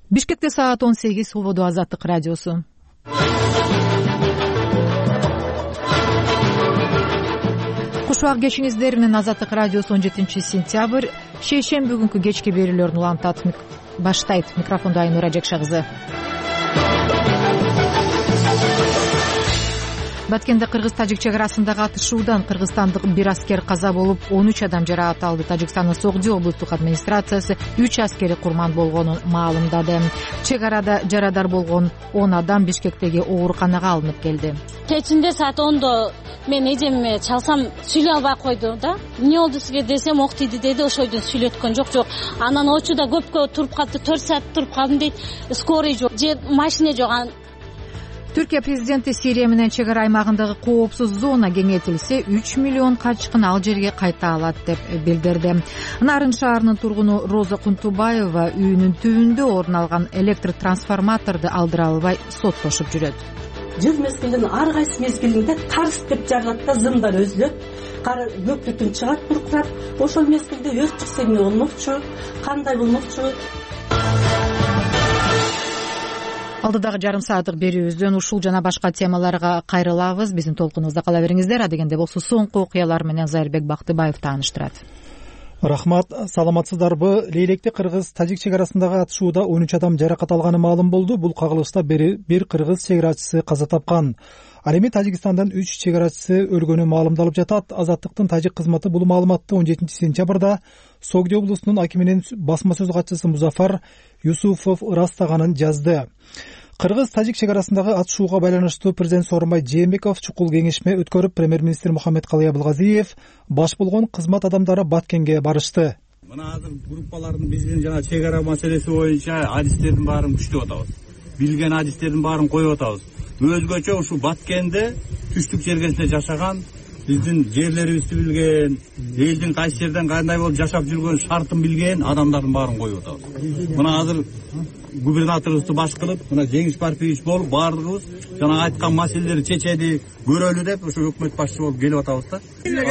Бишкекте саат 18 убуду Азаттык радиосу. Кушбак кешиңиздер менен Азаттык радиосу 17 сентябрь шейшемби күнкү кечки берүүлөрүн улантат. Баштайт. Микрофондо Айнура Жекша кызы. Баткенде Кыргыз-Тажик чек арасындагы атышуудан кыргызстандык бир аскер каза болуп, 13 адам жаракат алды. Тажикстандын Согди облустук администрациясы 3 аскери курман болгонун маалымдады. Чек арада жарадар болгон 10 адам Бишкектеги ооруканага алынып келди. Кечинде саат 10до мен эжеме чалсам сүйлөй албай койду да. Эмне болду сизге десем, ок тийди деди. Ошойдон сүйлөткөн жок. Анан очуда көпкө туруп калды, 4 саат туруп калдым дейт. Скорый жок, же машина жок. Түркия президенти Сирия менен чек ара аймагындагы коопсуз зона кеңейтилсе, 3 миллион качкын ал жерге кайта алат деп билдирди. Нарын шаарынын тургуну Роза Кунтубаева үйүнүн түбүндө орун алган электр трансформаторду алдыра албай соттошуп жүрөт. Жыл мезгилинин ар кайсы мезгилинде карс деп жарат да, зымдар өзүлөт, көпүртүн чыгат буркурап. Ошол мезгилде өрт чыкса эмне болмокчу, кандай болмокчу? Алдыдагы жарым сааттык берүүбүздөн ушул жана башка темаларга кайрылабыз. Биздин толкунубузда кала бериңиздер. Адегенде болсо соңку окуялар менен Зайырбек Бактыбаев тааныштырат. Рахмат, саламатсыздарбы? Лейлекте Кыргыз-Тажик чек арасындагы атышууда 13 адам жаракат алганы маалым болду. Бул кагылышта бир кыргыз чек арачысы каза тапкан. Ал эми Тажикстандан 3 чек арачысы өлгөнү маалымдалып жатат. Азаттыктын тажик кызматы бул маалыматты 17 сентябрда Согди облусунун акиминин басма сөз катчысы Музафар Юсуфов ырастаганын жазды. Кыргыз-Тажик чек арасындагы атышууга байланыштуу президент Сооронбай Жээнбеков чукул кеңешме өткөрүп, премьер-министр Мухаммедкалый Абылгазиев баш болгон кызмат адамдары Баткенге барышты. Мына азыр группалардын биздин жана чек ара маселеси боюнча адистердин баарын күчтөп атабыз. Билген адистердин баарын коюп атабыз. Өзгөчө ушу Баткенде түштүк жергесинде жашаган, биздин жерлерибизди билген, элдин кайсы жерден кандай болуп жашап жүргөн шартын билген адамдардын баарын коюп атабыз. Мына азыр губернаторубузду баш кылып, мына Жеңиш Парпиевич болуп, баардыгыбыз жана айткан маселелерди чечели көрөлү деп ушу өкмөт башчысы болуп келип атабыз да.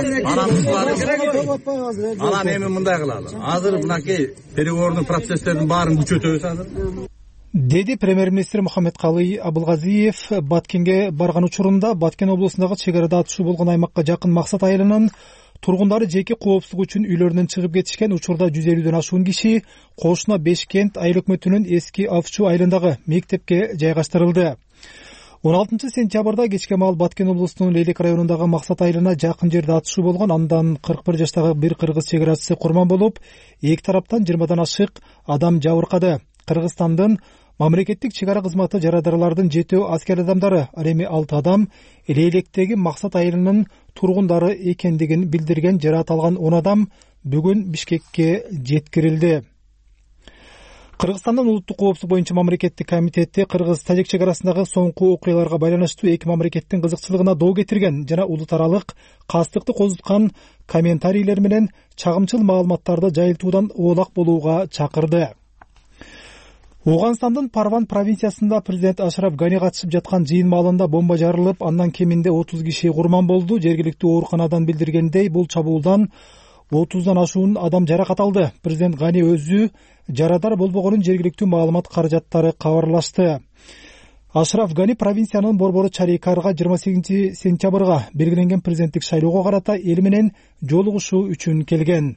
Анан эми мындай кылалы. Азыр мынакей переговорный процесстердин баарын күчөтөбүз азыр. Деди премьер-министр Мухаммедкалый Абылгазиев Баткенге барган учурунда Баткен облусундагы чек арада атышуу болгон аймакка жакын Максат айылынын тургундары жеке коопсуздук үчүн үйлөрүнөн чыгып кетишкен. Учурда 150дөн ашуун киши кошуна Бешкент айыл өкмөтүнүн эски Авчу айылындагы мектепке жайгаштырылды. 16 сентябрда кечке маал Баткен облусунун Лейлек районундагы Максат айылына жакын жерде атышуу болгон. Андан 41 жаштагы бир кыргыз чек арачысы курман болуп, эки тараптан 20дан ашык адам жабыркады. Кыргызстандын мамлекеттик чек ара кызматы жарадарлардын 7 аскер адамдары, ал эми 6 адам Лейлектеги Максат айылынын тургундары экендигин билдирген. Жаракат алган 10 адам бүгүн Бишкекке жеткирилди. Кыргызстандын улуттук коопсуздук боюнча мамлекеттик комитети Кыргыз-Тажик чек арасындагы соңку окуяларга байланыштуу эки мамлекеттин кызыкчылыгына доо кетирген жана улут аралык кастыкты козуткан комментарийлер менен чагымчыл маалыматтарды жайылтуудан оолак болууга чакырды. Оганстандын Парван провинциясында президент Ашраф Гани катышып жаткан жыйын маалында бомба жарылып, андан кеминде 30 киши курман болду. Жергиликтүү ооруканадан билдиргендей, бул чабуулдан 30дан ашуун адам жаракат алды. Президент Гани өзү жарадар болбогонун жергиликтүү маалымат каражаттары кабарлашты. Ашраф Гани провинциянын борбору Чарикарга 28 сентябрга белгиленген президенттик шайлоого карата эл менен жолугушуу үчүн келген.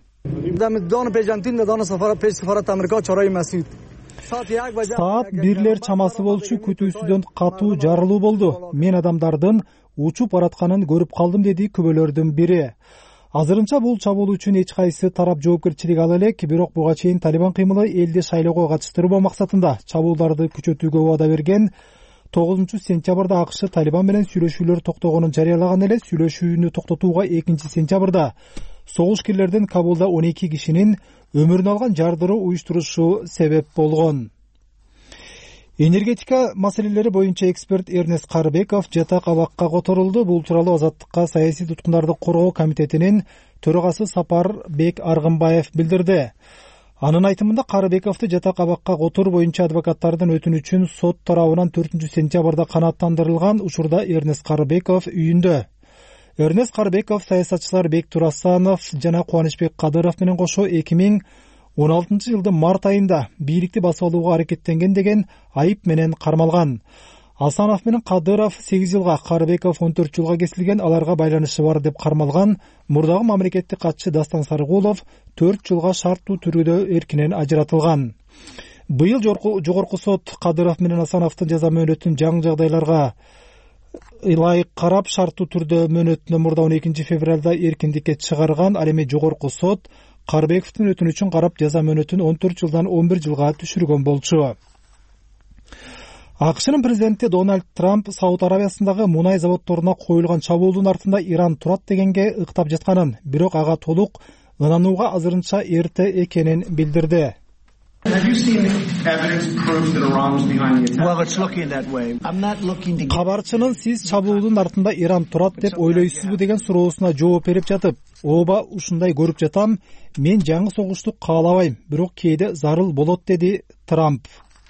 Саат 1 чамасы болчу, күтүүсүдөн катуу жарылуу болду. Мен адамдардын учуп баратканын көрүп калдым, деди күбөлөрдүн бири. Азырынча бул чабуул үчүн эч кайсы тарап жоопкерчилик ала элек, бирок буга чейин Талибан кыймылы элди шайлоого катыштыруу максатында чабуулдарды күчөтүүгө убада берген. 9 сентябрда АКШ Талибан менен сүйлөшүүлөр токтогонун жарыялаган эле. Сүйлөшүүнү токтотууга 2 сентябрда согушкерлердин Кабулда 12 кишинин өмүрүн алган жардыруу уюштурушу себеп болгон. Энергетика маселелери боюнча эксперт Эрнест Карыбеков жатак абакка которулду. Бул тууралуу Азаттыкка саясий туткундарды коргоо комитетинин төрагасы Сапар Бек Аргынбаев билдирди. Анын айтымында Карыбековду жатак абакка которуу боюнча адвокаттардын өтүнүчүн сот тарабынан 4 сентябрда канааттандырылган. Учурда Эрнест Карыбеков үйүндө. Эрнест Карыбеков саясатчылар Бек Турасанов жана Кубанычбек Кадыров менен кошо 2016-жылдын март айында бийликти басып алууга аракеттенген деген айып менен кармалган. Асанов менен Кадыров 8 жылга, Карыбеков 14 жылга кесилген, аларга байланышы бар деп кармалган. Мурдагы мамлекеттик катчы Дастан Сарыгулов 4 жылга шарттуу түрдө эркинен ажыратылган. Быйыл жогорку сот Кадыров менен Асановдун жаза мөөнөтүн жаңы жагдайларга ылайык карап шарттуу түрдө мөөнөтүнө мурда 12 февралда эркиндикке чыгарган. Ал эми жогорку сот Карыбековдун өтүнүчүн карап жаза мөөнөтүн 14 жылдан 11 жылга түшүргөн болчу. АКШнын президенти Дональд Трамп Сауд Арабиясындагы мунай заводдоруна коюлган чабуулдун артында Иран турат дегенге ыктап жатканын, бирок ага толук ынанууга азырынча эрте экенин билдирди. Кабарчынын сиз чабуулдун артында Иран турат деп ойлойсузбу деген суроосуна жооп берип жатып, ооба ушундай көрүп жатам, мен жаңы согушту каалабайм, бирок кээде зарыл болот, деди Трамп.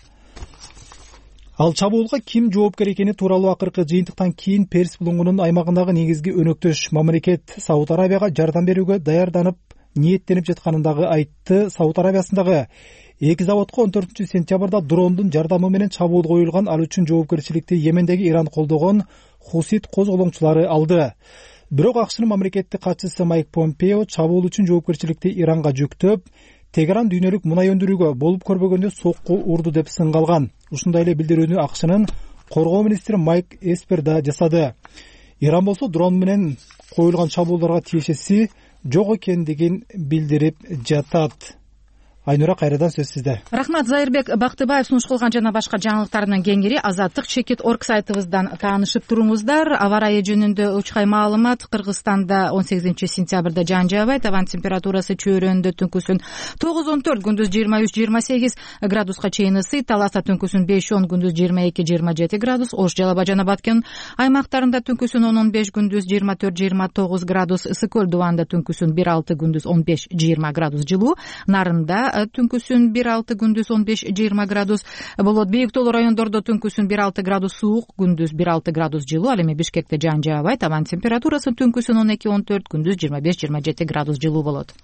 Ал чабуулга ким жоопкер экени тууралуу акыркы жыйынтыктан кийин Перс булуңунун аймагындагы негизги өнөктөш мамлекет Сауд Арабияга жардам берүүгө даярданып, ниеттенип жатканын дагы айтты. Сауд Арабиясындагы 2 заводко 14 сентябрда дрондун жардамы менен чабуул коюлган. Ал үчүн жоопкерчиликти Йемендеги Иран колдогон Хусит козголоңчулары алды. Бирок АКШнын мамлекеттик катчысы Майк Помпео чабуул үчүн жоопкерчиликти Иранга жүктөп, Тегеран дүйнөлүк мунай өндүрүүгө болуп көрбөгөндө сокку урду деп сынгалган. Ушундай эле билдирүүнү АКШнын коргоо министри Майк Эспер да жасады. Иран болсо дрон менен коюлган чабуулдарга тиешеси жок экендигин билдирип жатат. Айнура, кайрадан сөз сизде. Рахмат. Зайырбек Бактыбаев сунуш кылган жана башка жаңылыктардын кеңири Азаттык Чекит.орг сайтыбыздан таанышып туруңуздар. Аба ырайы жөнүндө учкай маалымат. Кыргызстанда 18 сентябрда жаан жаабайт. Табан температурасы чөйрөндө түнкүсүн 9-14, күндүз 23-28 градуска чейин ысыйт. Таласта түнкүсүн 5-10, күндүз 22-27 градус. Ош, Жалал Абад жана Баткен аймактарында түнкүсүн 10-15, күндүз 24-29 градус. Ысык көл дубанда түнкүсүн 1-6, күндүз 15-20 градус жылуу. Нарында түнкүсүн 1-6, күндүз 15-20 градус болот. Бийик тоолуу райондордо түнкүсүн 1-6 градус суук, күндүз 1-6 градус жылуу. Ал эми Бишкекте жаан жаабайт. Табан температурасы түнкүсүн 12-14, күндүз 25-27 градус жылуу болот.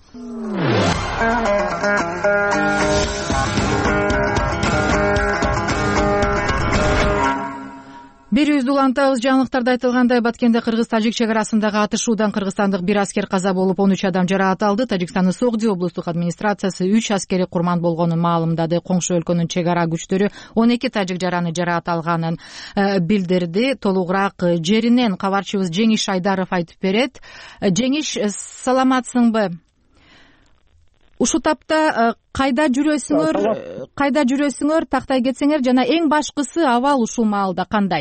Берүүбүздү улантабыз. Жаңылыктарда айтылгандай, Баткенде кыргыз-тажик чек арасындагы атышуудан кыргызстандык бир аскер каза болуп, 13 адам жаракат алды. Тажикстандын Согди облустук администрациясы 3 аскери курман болгонун маалымдады. Коңшу өлкөнүн чек ара күчтөрү 12 тажик жараны жаракат алганын билдирди. Толугураак жеринен кабарчыбыз Жеңиш Айдаров айтып берет. Жеңиш, саламатсыңбы? Ушул тапта кайда жүрөсүңөр, тактай кетсеңер, жана эң башкысы абал ушул маалда кандай?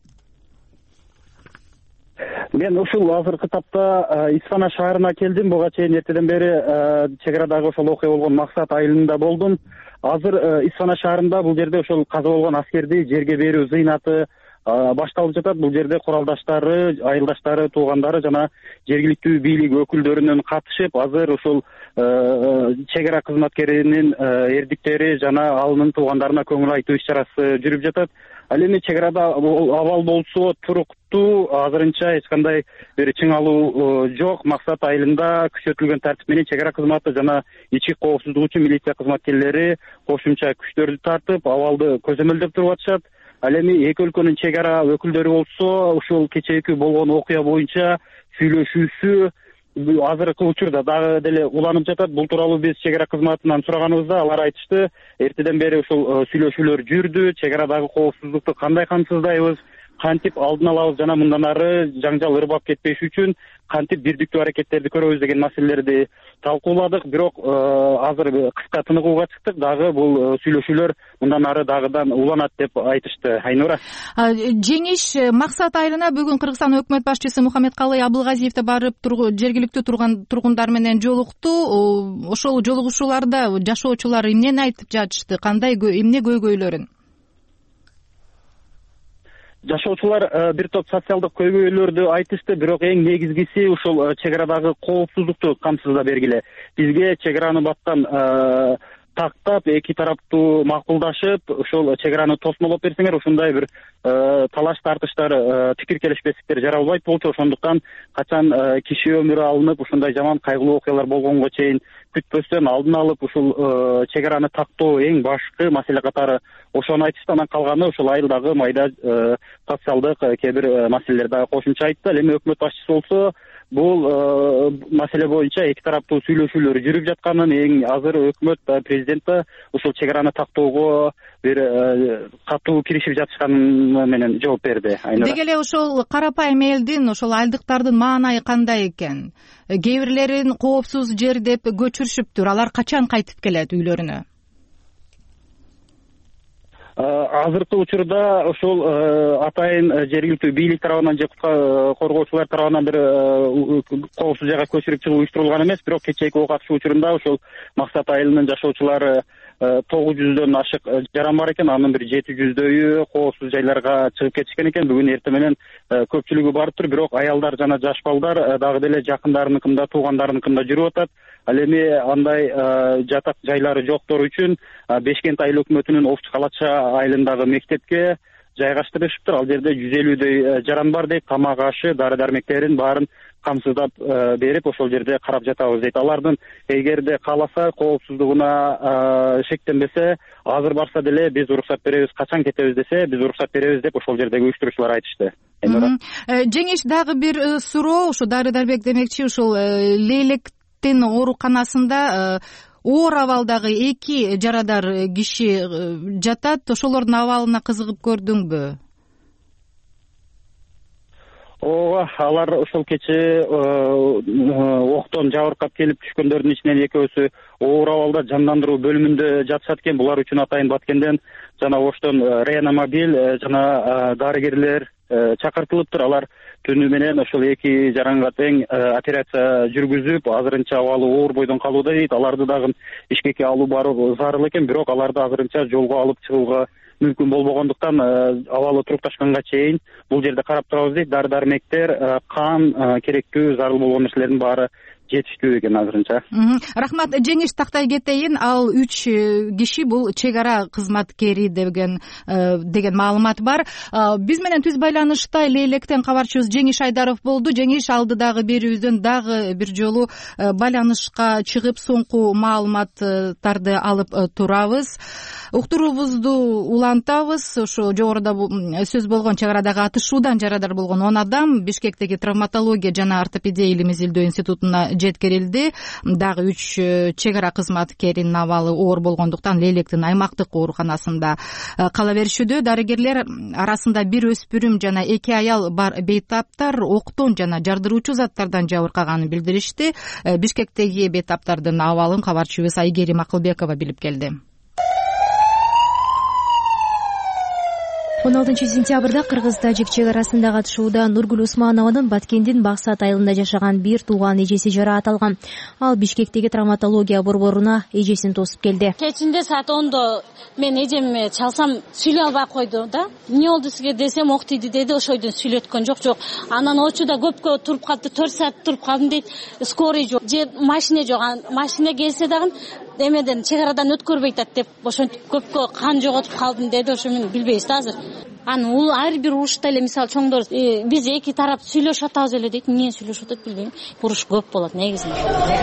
Мен ушул азыркы тапта Исфана шаарына келдим. Буга чейин эртеден бери чек арадагы ошол окуя болгон Максат айылында болдум. Азыр Исфана шаарында бул жерде ошол каза болгон аскерди жерге берүү зыйнаты башталып жатат. Бул жерде куралдаштары, айылдаштары, туугандары жана жергиликтүү бийлик өкүлдөрүнөн катышып, азыр ушул чек ара кызматкеринин эрдиктери жана алынын туугандарына көңүл айтуу иш чарасы жүрүп жатат. Ал эми чек арада абал болсо туруктуу, азырынча эч кандай бир чыңалуу жок. Максат айылында күчөтүлгөн тартип менен чек ара кызматы жана ички коопсуздук үчүн милиция кызматкерлери кошумча күчтөрдү тартып, абалды көзөмөлдөп туруп атышат. Ал эми эки өлкөнүн чек ара өкүлдөрү болсо ушул кечээки болгон окуя боюнча сүйлөшүүсү азыркы учурда дагы деле уланып жатат. Бул тууралуу биз чек ара кызматынан сураганыбызда алар айтышты, эртеден бери ушул сүйлөшүүлөр жүрдү. Чек арадагы коопсуздукту кандай камсыздайбыз, кантип алдын алабыз жана мындан ары жаңжал ырбап кетпеш үчүн кантип бирдиктүү аракеттерди көрөбүз деген маселелерди талкууладык. Бирок азыр кыска тыныгууга чыктык. Дагы бул сүйлөшүүлөр мындан ары дагыдан уланат деп айтышты. Айнура. Жеңиш, Максат айылына бүгүн Кыргызстан өкмөт башчысы Мухаммедкалый Абылгазиев да барып жергиликтүү тургундар менен жолукту. Ошол жолугушууларда жашоочулар эмнени айтып жатышты? Кандай эмне көйгөйлөрүн? Жашоочулар бир топ социалдык көйгөйлөрдү айтышты, бирок эң негизгиси ушул чек арадагы коопсуздукту камсыздап бергиле. Бизге чек араны баткан тактап эки тараптуу макулдашып ошол чек араны тосмолоп берсеңер ушундай бир талаш тартыштар пикир келишпестиктер жаралбайт болчу. Ошондуктан качан киши өмүрү алынып ушундай жаман кайгылуу окуялар болгонго чейин күтпөстөн алдын алып ушул чек араны тактоо эң башкы маселе катары ошону айтышты. Анан калганы ошол айылдагы майда социалдык кээ бир маселелер дагы кошумча айтты. Ал эми өкмөт башчысы болсо бул маселе боюнча эки тараптуу сүйлөшүүлөр жүрүп жатканын, эң азыр өкмөт президент да ушул чек араны тактоого бир катуу киришип жатышканы менен жооп берди. Деги эле ошол карапайым элдин, ошол айылдыктардын маанайы кандай экен? Кээ бирлерин коопсуз жер деп көчүрүшүптүр. Алар качан кайтып келет үйлөрүнө? Азыркы учурда ошол атайын жергиликтүү бийлик тарабынан же коргоочулар тарабынан бир коопсуз жайга көчүрүп чыгуу уюштурулган эмес. Бирок кечээки ок атышы учурунда ошол Максат айылынын жашоочулары 900дөн ашык жаран бар экен. Анын бир 700дөйү коопсуз жайларга чыгып кетишкен экен. Бүгүн эртең менен көпчүлүгү барыптыр. Бирок аялдар жана жаш балдар дагы деле жакындарыныкында, туугандарыныкында жүрүп атат. Ал эми андай жатак жайлары жоктор үчүн Бешкент айыл өкмөтүнүн Овчу Калача айылындагы мектепке жайгаштырышыптыр. Ал жерде 150дөй жаран бар дейт. Тамак ашы, дары дармектерин баарын камсыздап берип ошол жерде карап жатабыз дейт. Алардын эгерде кааласа, коопсуздугуна шектенбесе, азыр барса деле биз уруксат беребиз, качан кетебиз десе биз уруксат беребиз деп ошол жердеги уюштуруучулар айтышты. Жеңиш, дагы бир суроо, ушу дары дармек демекчи, ушул Лейлектин ооруканасында оор абалдагы эки жарадар киши жатат. Ошолордун абалына кызыгып көрдүңбү? Ооба, алар ошол кечээ октон жабыркап келип түшкөндөрдүн ичинен экөөсү оор абалда жандандыруу бөлүмүндө жатышат экен. Булар үчүн атайын Баткенден жана Оштон реанимобиль жана дарыгерлер чакыртылыптыр. Алар түнү менен ошол эки жаранга тең операция жүргүзүп, азырынча абалы оор бойдон калууда дейт. Аларды дагы Бишкекке алуу баруу зарыл экен, бирок аларды азырынча жолго алып чыгууга мүмкүн болбогондуктан абалы турукташканга чейин бул жерде карап турабыз дейт. Дары дармектер, кан, керектүү зарыл болгон нерселердин баары жетиштүү экен азырынча. Рахмат. Жеңиш, тактай кетейин. Ал 3 киши бул чек ара кызматкери деген маалымат бар. Биз менен түз байланышта Лейлектен кабарчыбыз Жеңиш Айдаров болду. Жеңиш, алдыдагы берүүбүздөн дагы бир жолу байланышка чыгып соңку маалыматтарды алып турабыз. Уктуруубузду улантабыз. Ошо жогоруда сөз болгон чек арадагы атышуудан жарадар болгон 10 адам Бишкектеги травматология жана ортопедия илим изилдөө институтуна жеткирилди. Дагы 3 чек ара кызматкеринин абалы оор болгондуктан Лейлектин аймактык ооруканасында кала беришүүдө. Дарыгерлер арасында бир өспүрүм жана 2 аял бар бейтаптар октон жана жардыруучу заттардан жабыркаганын билдиришти. Бишкектеги бейтаптардын абалын кабарчыбыз Айгерим Акылбекова билип келди. 16 сентябрда Кыргыз-Тажик чек арасындагы атышууда Нургүл Усманованын Баткендин Баксат айылында жашаган бир тууган эжеси жараат алган. Ал Бишкектеги травматология борборуна эжесин тосуп келди. Кечинде саат 10до мен эжеме чалсам сүйлөй албай койду да. Эмне болду сизге десем, ок тийди деди. Ошойдон сүйлөткөн жок. Анан очуда көпкө туруп калды, 4 саат туруп калдым дейт. Скорый жок, же машина жок. Машина келсе дагы эмеден чек арадан өткөрбөйт деп ошентип көпкө кан жоготуп калдым деди. Ошо мен билбейбиз да азыр. Анан ул ар бир урушта эле мисалы чоңдор биз эки тарап сүйлөшүп атабыз эле дейт. Эмне сүйлөшүп атат билбейм. Уруш көп болот негизинде.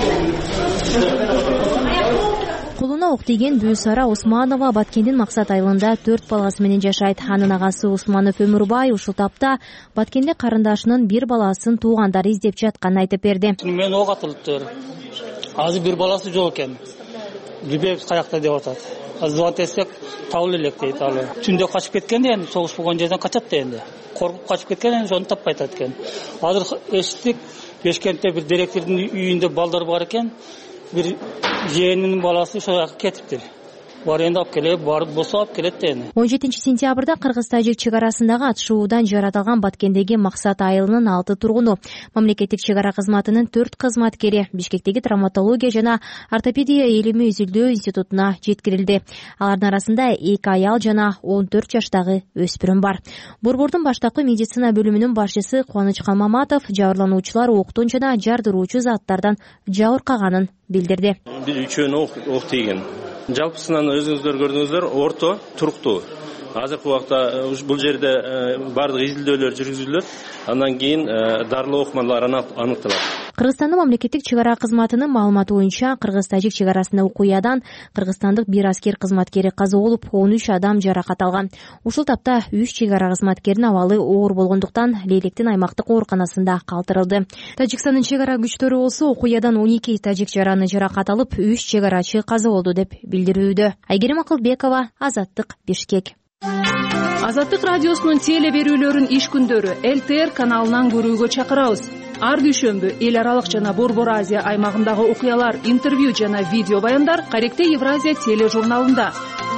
Колуна ок тийген Бүүсара Усманова Баткендин Максат айылында 4 баласы менен жашайт. Анын агасы Усманов Өмүрбай ушул тапта Баткенде карындашынын бир баласын туугандары издеп жатканын айтып берди. Мен ок атылыптыр. Азыр бир баласы жок экен. Билбейбиз каякта деп атат. Звонок этсек табыл элек дейт алы. Түндө качып кеткен да, эми согуш болгон жерден качат да энди. Коркуп качып кеткен, эми ошону таппай атат экен. Азыр эшиттик, Бешкентте бир директордун үйүндө балдар бар экен. Бир жээнинин баласы ошол жака кетиптир. Бар энди алып келип, барып болсо алып келет да эми. 17 сентябрда Кыргыз-Тажик чек арасындагы атышуудан жараат алган Баткендеги Максат айылынын 6 тургуну мамлекеттик чек ара кызматынын 4 кызматкери Бишкектеги травматология жана ортопедия илими изилдөө институтуна жеткирилди. Алардын арасында 2 аял жана 14 жаштагы өспүрүм бар. Борбордун баштапкы медицина бөлүмүнүн башчысы Кубаныч Камаматов жабырлануучулар октон жана жардыруучу заттардан жабыркаганын билдирди. Бир үчөөнү ок тийген. Жалпысынан өзүңүздөр көрдүңүздөр, орто туруктуу. Азыркы убакта бул жерде бардык изилдөөлөр жүргүзүлөт. Андан кийин дарылоо окумалар аныкталат. Кыргызстандын мамлекеттик чек ара кызматынын маалыматы боюнча кыргыз-тажик чек арасында окуядан кыргызстандык бир аскер кызматкери каза болуп, 13 адам жаракат алган. Ушул тапта 3 чек ара кызматкеринин абалы оор болгондуктан Лейлектин аймактык ооруканасында калтырылды. Тажикстандын чек ара күчтөрү болсо окуядан 12 тажик жараны жаракат алып, 3 чек арачы каза болду деп билдирүүдө. Айгерим Акылбекова, Азаттык, Бишкек. Азаттык радиосунун теле берүүлөрүн иш күндөрү ЛТР каналынан көрүүгө чакырабыз. Ар дүйшөмбү эл аралык жана Борбор Азия аймагындагы окуялар, интервью жана видео баяндар Каректе Евразия тележурналында.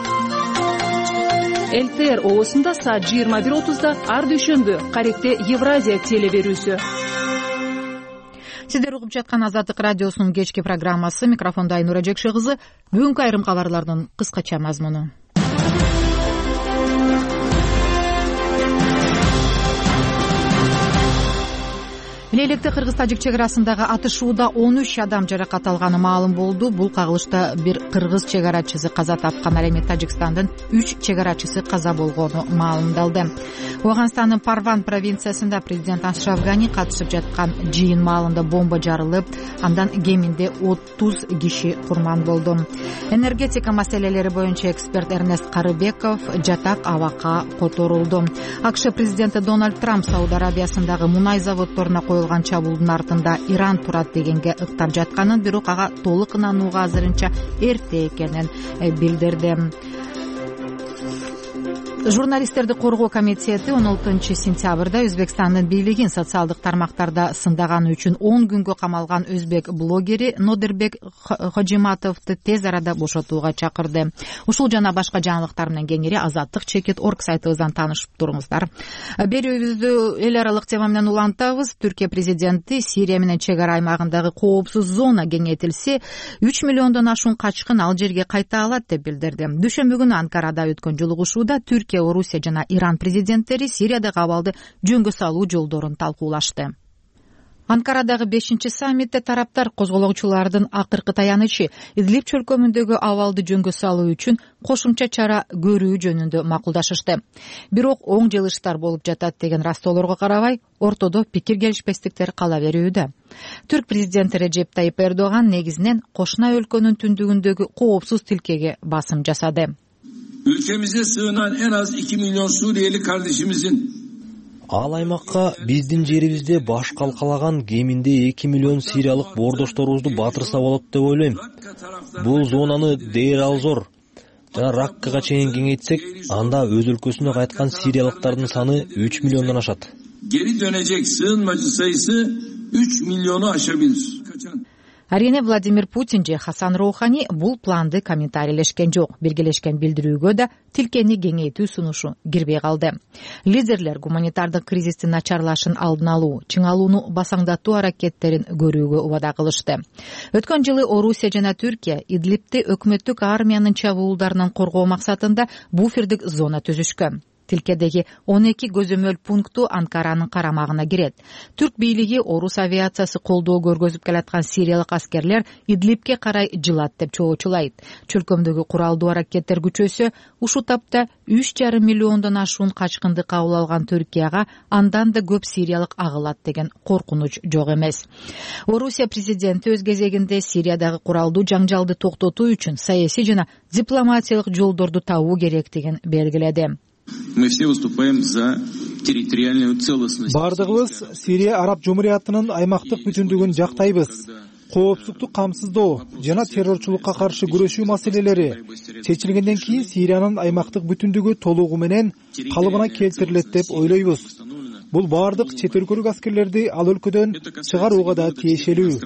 ЛТР оосунда саат 21:30 ар дүйшөмбү Каректе Евразия теле берүүсү. Сиздер угуп жаткан Азаттык радиосунун кечки программасы. Микрофондо Айнура Жекши кызы. Бүгүнкү айрым кабарлардын кыскача мазмуну. Лейлекте кыргыз-тажик чек арасындагы атышууда 13 адам жаракат алганы маалым болду. Бул кагылышта бир кыргыз чек арачысы каза тапкан. Ал эми Тажикстандын 3 чек арачысы каза болгону маалымдалды. Оганстандын Парван провинциясында президент Ашраф Гани катышып жаткан жыйын маалында бомба жарылып, андан кеминде 30 киши курман болду. Энергетика маселелери боюнча эксперт Эрнест Карыбеков жатак абакка которулду. АКШ президенти Дональд Трамп Сауд Арабиясындагы мунай заводдоруна коюлган чабуулдун артында Иран турат дегенге ыктап жатканын, бирок ага толук ынанууга азырынча эрте экенин билдирди. Журналисттерди коргоо комитети 16 сентябрда Өзбекстандын бийлигин социалдык тармактарда сындаганы үчүн 10 күнгө камалган өзбек блогери Нодирбек Хожиматовду тез арада бошотууга чакырды. Ушул жана башка жаңылыктар менен кеңири Азаттык.org сайтыбыздан таанышып туруңуздар. Берүүбүздү эл аралык тема менен улантабыз. Түркия президенти Сирия менен чек ара аймагындагы коопсуз зона кеңейтилсе, 3 миллиондон ашуун качкын ал жерге кайта алат деп билдирди. Дүйшөмбү күнү Анкарада өткөн жолугушууда Түркия, Орусия жана Иран президенттери Сириядагы абалды жөнгө салуу жолдорун талкуулашты. Анкарадагы 5-саммитте тараптар козголоочулардын акыркы таянычы Идлиб чөлкөмүндөгү абалды жөнгө салуу үчүн кошумча чара көрүү жөнүндө макулдашышты. Бирок оң жылыштар болуп жатат деген растоолорго карабай, ортодо пикир келишпестиктер кала берүүдө. Түрк президенти Режеп Тайип Эрдоган негизинен кошуна өлкөнүн түндүгүндөгү коопсуз тилкеге басым жасады. Ülkemize sığınan en az 2 milyon Suriyeli kardeşimizin ал аймакка биздин жерибизде баш калкалаган кеминде 2 миллион сириялык боордошторубузду батырса болот деп ойлойм. Бул зонаны Дейр ал-Зор жана Раккага чейин кеңейтсек, анда өз өлкөсүнө кайткан сириялыктардын саны 3 миллиондон ашат. Geri dönecek sığınmacı sayısı 3 milyonu aşabilir. Арине Владимир Путин же Хасан Роухани бул планды комментарийлешкен жок. Биргелешкен билдирүүгө да тилкени кеңейтүү сунушу кирбей калды. Лидерлер гуманитардык кризистин начарлашын алдын алуу, чыңалууну басаңдатуу аракеттерин көрүүгө убада кылышты. Өткөн жылы Орусия жана Түркия Идлибти өкмөттүк армиянын чабуулдарынан коргоо максатында буфердик зона түзүшкөн. Тилкедеги 12 көзөмөл пункту Анкаранын карамагына кирет. Түрк бийлиги орус авиациясы колдоо көргөзүп келаткан сириялык аскерлер Идлибке карай жылат деп чоочулайт. Чөлкөмдөгү куралдуу аракеттер күчөсө, ушул тапта 3,5 миллиондон ашуун качкынды кабыл алган Түркияга андан да көп сириялык агылат деген коркунуч жок эмес. Орусия президенти өз кезегинде Сириядагы куралдуу жаңжалды токтотуу үчүн саясий жана дипломатиялык жолдорду табуу керектигин белгиледи. Бардыгыбыз Сирия Араб Жумуриятынын аймактык бүтүндүгүн жактайбыз. Коопсуздукту камсыздоо жана террорчулукка каршы күрөшүү маселелери чечилгенден кийин Сириянын аймактык бүтүндүгү толугу менен калыбына келтирилет деп ойлойбуз. Бул бардык чет өлкөлүк аскерлерди ал өлкөдөн чыгарууга да тиешелүү.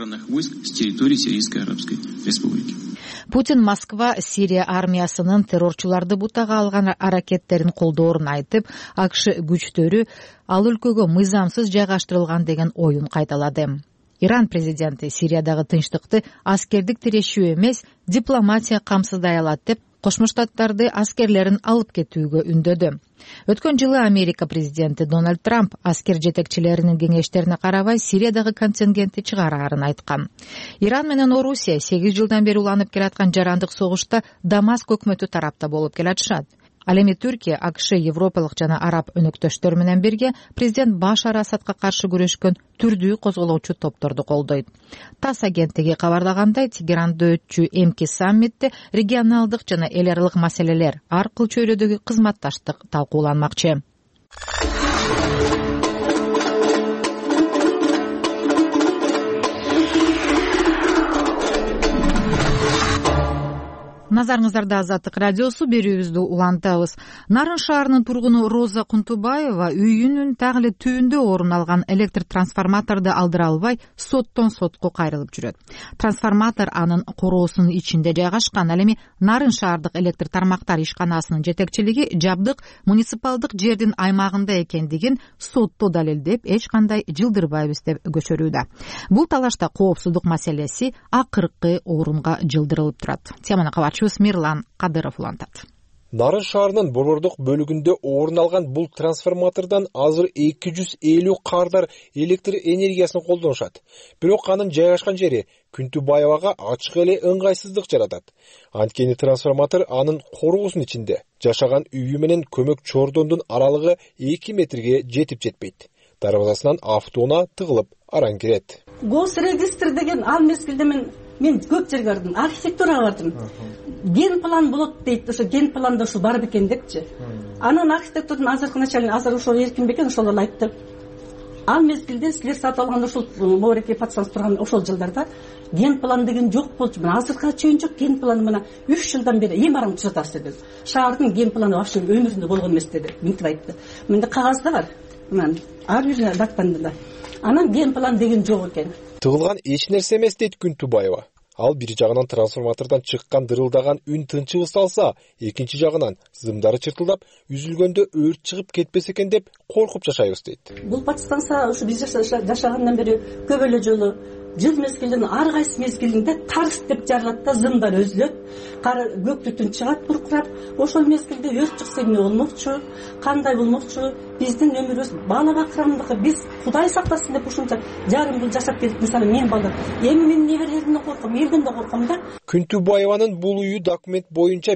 Путин Москва Сирия армиясынын террорчуларды бутага алган аракеттерин колдоорун айтып, АКШ күчтөрү ал өлкөгө мыйзамсыз жайгаштырылган деген оюн кайталады. Иран президенти Сириядагы тынчтыкты аскердик тирешүү эмес, дипломатия камсыздай алат деп Кошмо Штаттарды аскерлерин алып кетүүгө үндөдү. Өткөн жылы Америка президенти Дональд Трамп аскер жетекчилеринин кеңештерине карабай Сириядагы контингентти чыгараарын айткан. Иран менен Орусия 8 жылдан бери уланып келаткан жарандык согушта Дамаск өкмөтү тарапта болуп келатышат. Ал эми Түркия, АКШ, европалык жана араб өнөктөштөр менен бирге президент Башар Асадка каршы күрөшкөн түрдүү козголоочу топторду колдойт. ТАСС агенттиги кабарлагандай, Тегеранда өтчү эмки саммитте регионалдык жана эл аралык маселелер ар кыл чөйрөдөгү кызматташтык талкууланмакчы. Назарыңыздарда Азаттык радиосу, берүүбүздү улантабыз. Нарын шаарынын тургуну Роза Кунтубаева үйүнүн так эле түбүндө орун алган электр трансформаторду алдыра албай соттон сотко кайрылып жүрөт. Трансформатор анын короосунун ичинде жайгашкан. Ал эми Нарын шаардык электр тармактар ишканасынын жетекчилиги жабдык муниципалдык жердин аймагында экендигин сотто далилдеп, эч кандай жылдырбайбыз деп көчөрүүдө. Бул талашта коопсуздук маселеси акыркы орунга жылдырылып турат. Теманы кабарчыбыз Мирлан Кадыров улантат. Нарын шаарынын борбордук бөлүгүндө орун алган бул трансформатордон азыр 250 кардар электр энергиясын колдонушат. Бирок анын жайгашкан жери Күнтүбаевага ачык эле ыңгайсыздык жаратат. Анткени трансформатор анын короосунун ичинде. Жашаган үйү менен көмөк чордондун аралыгы 2 метрге жетип жетпейт. Дарбазасынан автоуна тыгылып аран кирет. Госрегистр деген ал мезгилде мен көп жерге бардым, архитектурага бардым. Ген план болот дейт, ошо ген планда ушул бар бекен депчи. Анан архитектурдун азыркы начальник азыр ошол эркин бекен ошол айтты. Ал мезгилде силер сатып алган ошол Мореке патсанс турган ошол жылдарда ген план деген жок болчу. Мына азыркыга чейин жок ген план, мына 3 жылдан бери эми араң түзөтөбүз деди. Шаардын ген планы вообще өмүрүндө болгон эмес деди. Мынтип айтты. Менде кагазда бар. Мен ар бир даттанды да. Анан ген план деген жок экен. Тыгылган эч нерсе эмес дейт Күнтүбаева. Ал бир жагынан трансформатордон чыккан дырылдаган үн тынчыбыз салса, экинчи жагынан зымдары чыртылдап, үзүлгөндө өрт чыгып кетпесе экен деп коркуп жашайбыз дейт. Бул подстанция ушу биз жашагандан бери көп эле жолу жыл мезгилинин ар кайсы мезгилинде тарс деп жарылат да, зымдар өзүлөт, көк түтүн чыгат буркурап. Ошол мезгилде өрт чыкса эмне болмокчу, кандай болмокчу? Биздин өмүрүбүз бала бакырамдыкы, биз Кудай сактасын деп ушунча жарым жыл жашап келдик. Мисалы мен балдар, эми мен неберелеримден корком, элден да корком да. Күнтүбаеванын бул үйү документ боюнча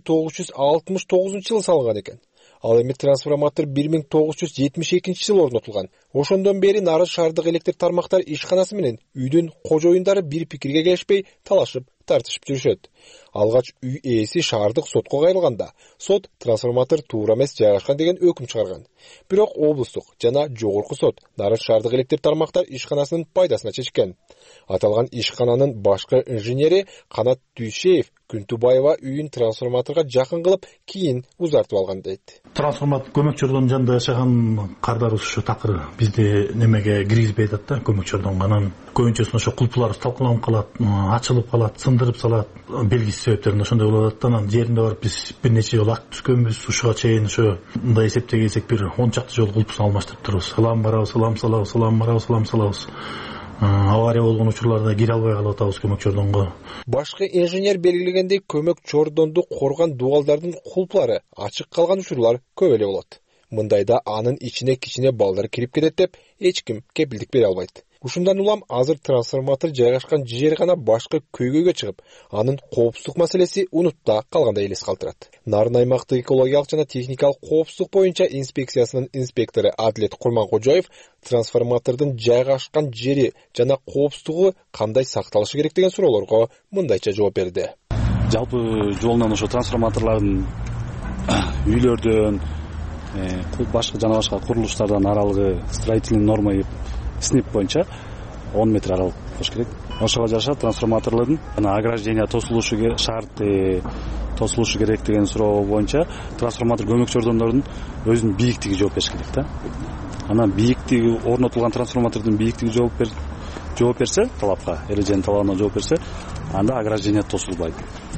1969 жылы салынган экен. Ал эми трансформатор 1972 жылы орнотулган. Ошондон бери Нарын шаардык электр тармактар ишканасы менен үйдүн кожоюндары бир пикирге келишпей талашып, тартышып жүрүшөт. Алгач үй ээси шаардык сотко кайрылганда, сот трансформатор туура эмес жайгашкан деген өкүм чыгарган. Бирок облустук жана жогорку сот Нарын шаардык электр тармактар ишканасынын пайдасына чечкен. Аталган ишкананын башкы инженери Канат Дүйшеев Күнтүбаева үйүн трансформаторго жакын кылып, кийин узартып алган дейт. Трансформатор көмөк чордонун жанында жашаган кардарыбыз ушу такыр бизде немеге киргизбей атат да, көмөк чордонго. Анан көбүнчөсүн ошо кулплар талкаланып калат, ачылып калат, сындырып салат, белгисиз себептерден ошондой болуп атат. Анан жеринде барып биз бир нече жолу акт түзгөнбүз, ушуга чейин ошо мындай эсептеген келсек бир 10 чакты жолу кулпун алмаштырып турабыз. Салам барабыз, салам салабыз, салам барабыз, салам салабыз. Авария болгон учурларда кире албай калып атабыз көмөк чордонго. Башкы инженер белгилегендей, көмөк чордонду корган дубалдардын кулплары ачык калган учурлар көп эле болот. Мындайда анын ичине кичине балдар кирип кетет деп эч ким кепилдик бере албайт. Ушундан улам азыр трансформатор жайгашкан жер гана башкы көйгөйгө чыгып, анын коопсуздук маселеси унутта калгандай элес калтырат. Нарын аймактык экологиялык жана техникалык коопсуздук боюнча инспекциясынын инспектору Адлет Курманкожоев трансформатордун жайгашкан жери жана коопсуздугу кандай сакталышы керек деген суроолорго мындайча жооп берди. Жалпы жолунан ошо трансформаторлордун үйлөрдөн башка жана башка курулуштардан аралыгы строительный норма СНИП боюнча 10 метр аралык болуш керек. Ошого жараша трансформаторлордун ограждение тосулушу шарт тосулушу керек деген суроо боюнча трансформатор көмөк чордондордун өзүнүн бийиктиги жооп бериш керек да. Анан бийиктиги орнотулган трансформатордун бийиктиги жооп берсе, талапка, эреженин талабына жооп берсе, анда ограждение тосулбайт.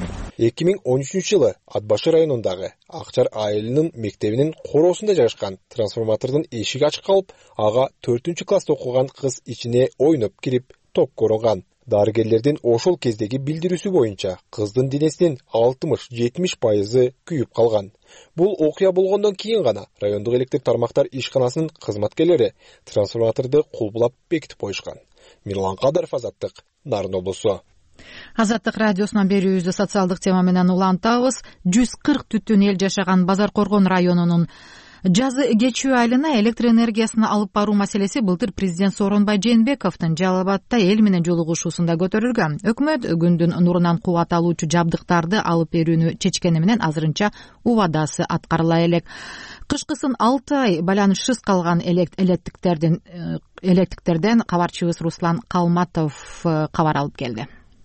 2013 жылы Атбашыр районундагы Акчар айылынын мектебинин короосунда жайгашкан трансформатордун эшиги ачык калып, ага 4-класста окуган кыз ичине ойноп кирип топ коронган. Дарыгерлердин ошол кездеги билдирүүсү боюнча кыздын денесинин 60-70% күйүп калган. Бул окуя болгондон кийин гана райондук электр тармактар ишканасынын кызматкерлери трансформаторду кулпулап бекитип коюшкан. Мирлан Кадаров, Азаттык, Нарын облусу. Азаттык радиосунан берүүбүздү социалдык тема менен улантабыз. 140 түтүн эл жашаган Базар Коргон районунун жазы кечүү айылына электр энергиясын алып баруу маселеси былтыр президент Сооронбай Жээнбековдун Жалал Абадта эл менен жолугушуусунда көтөрүлгөн. Өкмөт күндүн нурунан кубат алуучу жабдыктарды алып берүүнү чечкени менен азырынча убадасы аткарыла элек. Кышкысын 6 ай байланышсыз калган электиктерден кабарчыбыз Руслан Калматов кабар алып келди.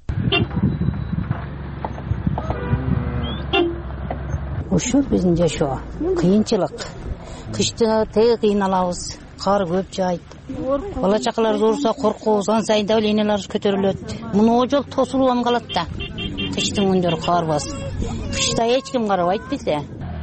Ушул биздин жашоо кыйынчылык. Кышта теге кыйналабыз, кар көп жайт. Бала чакалар ооруса коркобуз, ан сайын давленияларыбыз көтөрүлөт. Муну жол тосулуп калат да. Кыштын күндөрү кар басып. Кышта эч ким карабайт бизде.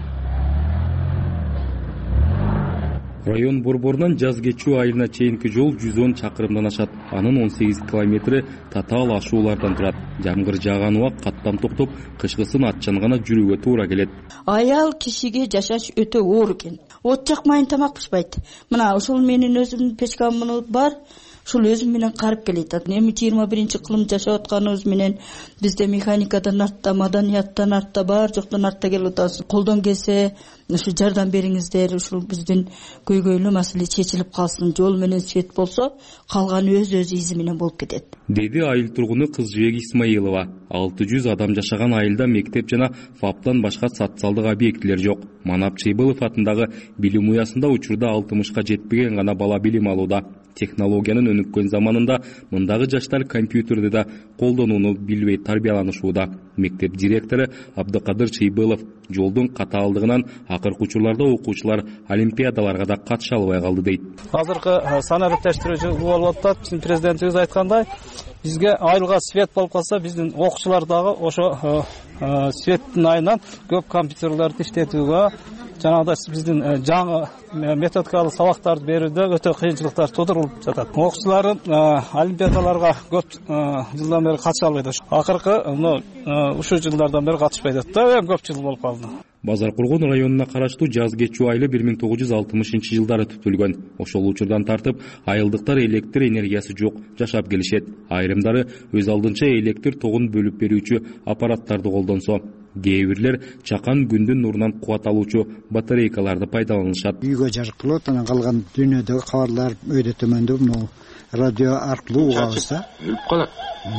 Район борборунан жаз кечүү айылына чейинки жол 110 чакырымдан ашат. Анын 18 километри татаал ашуулардан турат. Жамгыр жааган убак каттам токтоп, кышкысын атчан гана жүрүүгө туура келет. Аял кишиге жашаш өтө оор экен. От жакмайын тамак пишпайт. Мына ушул менин өзүмдүн печкам бар. Ушул өзүм менен карып келет. Эми 21-кылым жашап атканыбыз менен бизде механикадан артта, маданияттан артта, бар жоктон артта келип атабыз. Колдон келсе, ушу жардам бериңиздер, ушул биздин көйгөйлүү маселе чечилип калсын. Жол менен свет болсо, калганы өз изи менен болуп кетет. Деди айыл тургуну Кызжыбек Исмаилова. 600 адам жашаган айылда мектеп жана ФАПтан башка социалдык объектилер жок. Манап Чыйбылов атындагы билим уясында учурда 60ка жетпеген гана бала билим алууда. Технологиянын өнүккөн заманында мындагы жаштар компьютерди да колдонууну билбей тарбияланышууда. Мектеп директору Абдыкадыр Чыйбылов жолдун катаалдыгынан акыркы учурларда окуучулар олимпиадаларга да катыша албай калды дейт. Азыркы санариптештирүүчү болуп атат. Биздин президентибиз айткандай, бизге айылга свет болуп калса, биздин окуучулар дагы ошо светтин айынан көп компьютерлерди иштетүүгө, жанагыдай биздин жаңы методикалык сабактарды берүүдө өтө кыйынчылыктар туудурулуп жатат. Окуучулардын олимпиадаларга көп жылдан бери катыша албайт. Акыркы ушул жылдардан бери катышпай жатат да, эми көп жыл болуп калды. Базар Коргон районуна караштуу жаз кечүү айылы 1960-жылдары түтүлгөн. Ошол учурдан тартып айылдыктар электр энергиясы жок жашап келишет. Айрымдары өз алдынча электр тогун бөлүп берүүчү аппараттарды колдонсо, кээ бирлер чакан күндүн нурунан кубат алуучу батарейкаларды пайдаланышат. Үйгө жаркылып, анан калган дүйнөдөгү кабарлар өйдө төмөндө радио аркылуу угабыз да. Өлүп калат.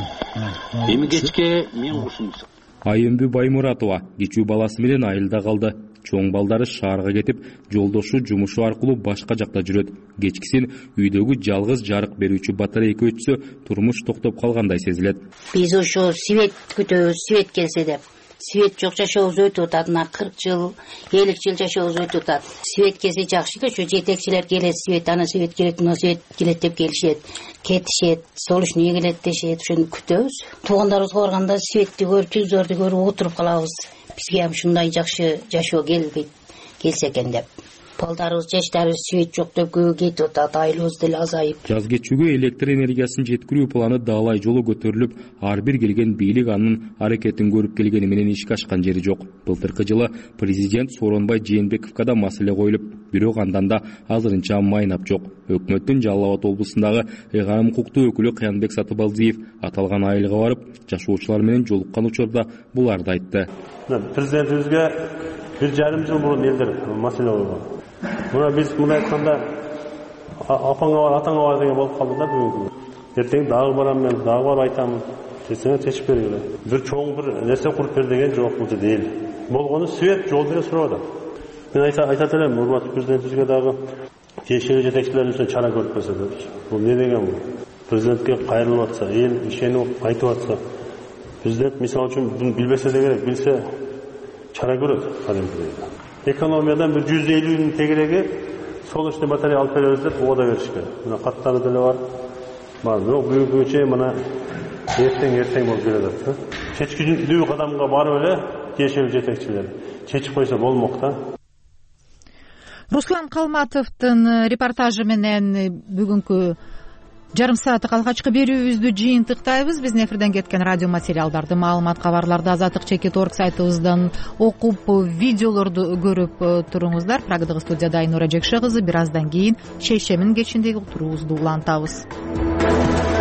Эми кечке мен кушумсак. Айымбү Баймуратова кечүү баласы менен айылда калды. Чоң балдары шаарга кетип, жолдошу жумушу аркылуу башка жакта жүрөт. Кечкисин үйдөгү жалгыз жарык берүүчү батарейка өтсө, турмуш токтоп калгандай сезилет. Биз ошо свет күтөбүз, свет келсе деп. Свет жок жашообуз өтүп атат, 40 жыл, 50 жыл жашообуз өтүп атат. Свет келсе жакшы эле, ошо жетекчилер келет, свет, ана свет керек, мына свет келет деп келишет, кетишет, солушний келет дешет, ошону күтөбүз. Туугандарыбызга барганда светти көрүп, телевизорду көрүп отуруп калабыз. Бизге ham шундай жакшы жашоо келбейт, келсе экен деп. Балдарыбыз, жаштарыбыз свет жок деп көбү кетип атат, айылыбыз деле азайып. Жаз кечүүгө электр энергиясын жеткирүү планы даалай жолу көтөрүлүп, ар бир келген бийлик анын аракетин көрүп келгени менен ишке ашкан жери жок. Былтыркы жылы президент Сооронбай Жээнбековго да маселе коюлуп, бирок андан да азырынча майнап жок. Өкмөттүн Жалал Абад облусундагы ыйгарым укуктуу өкүлү Кыянбек Сатыбалдиев аталган айылга барып, жашоочулар менен жолуккан учурда буларды айтты. Президентибизге 1,5 жыл мурун элдер маселе койгон. Мына биз мына айтканда апаңа бар, атаңа бар деген болуп калды да бүгүнкү. Эртең дагы барам мен, дагы барып айтам. Сесиңе чечип бергиле. Бир чоң бир нерсе куруп бер деген жок бул жерде эл. Болгону свет, жол деле сурап атат. Мен айтат элем, урматтуу президентибизге дагы тиешелүү жетекчилер үчүн чара көрүп берсе депчи. Бул эмне деген бул? Президентке кайрылып атса, эл ишенип айтып атса, президент мисалы үчүн буну билбесе да керек, билсе чара көрөт кадимкидей. Экономиядан bir 150'nin тегереги солнечный батарея алып беребиз деп ода беришкен. Мына каттары деле бар. Бирок бүгүнкү чейин мына эртең болуп келет. Чечкилүү кадамга барып эле тиешелүү жетекчилер чечип койсо болмок да. Руслан Калматовдун репортажы менен бүгүнкү жарым сааттык алгачкы берүүбүздү жыйынтыктайбыз. Биздин эфирден кеткен радио материалдарды, маалымат, кабарларды Азаттык /org сайтыбыздан окуп, видеолорду көрүп туруңуздар. Прагадагы студияда Айнура Жекше кызы. Бир аздан кийин шейшемин кечиндеги уктуруубузду улантабыз.